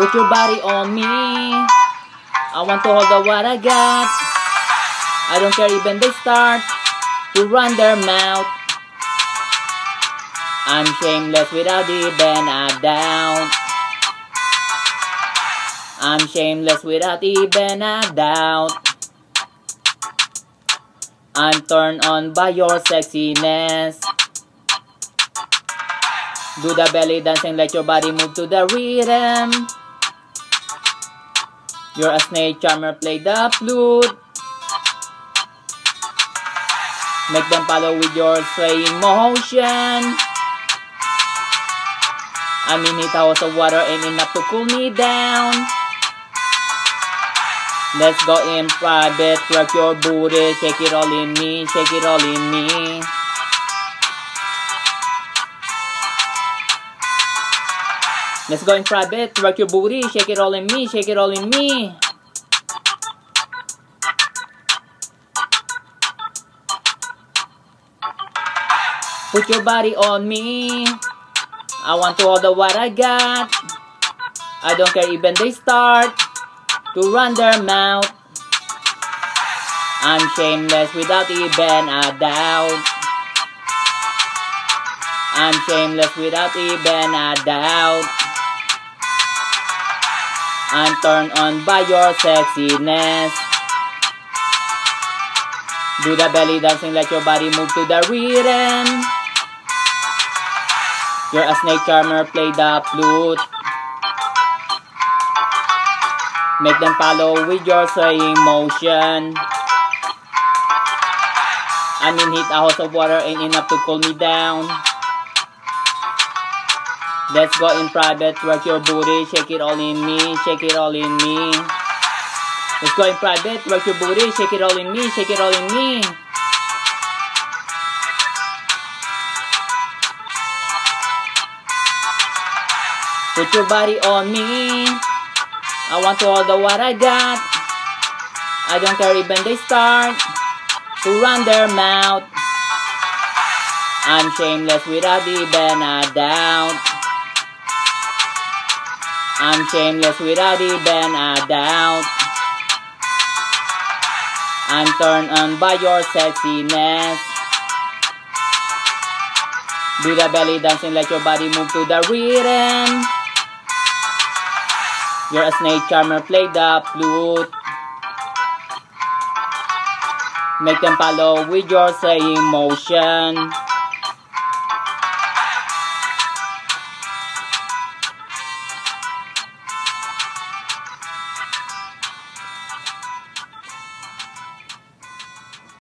Put your body on me. I want to hold the what I got. I don't care even they start to run their mouth. I'm shameless without even a doubt. I'm shameless without even a doubt. I'm turned on by your sexiness. Do the belly dancing, let your body move to the rhythm. You're a snake charmer, play the flute. Make them follow with your swaying motion. I mean, it house of water ain't enough to cool me down. Let's go in private, work your booty, shake it all in me, shake it all in me. Let's go in private, work your booty, shake it all in me, shake it all in me. Put your body on me. I want to hold what I got. I don't care even they start to run their mouth. I'm shameless without even a doubt. I'm shameless without even a doubt. I'm turned on by your sexiness. Do the belly dancing, let your body move to the rhythm. You're a snake charmer, play the flute. Make them follow with your swaying motion. I mean, heat a house of water ain't enough to cool me down. Let's go in private, work your booty, shake it all in me, shake it all in me. Let's go in private, work your booty, shake it all in me, shake it all in me. Put your body on me. I want to hold what I got. I don't care even they start to run their mouth. I'm shameless without even a doubt. I'm shameless without even a doubt. I'm turned on by your sexiness. Do the belly dancing, let your body move to the rhythm. You're a snake charmer, play the flute. Make them follow with your swaying motion.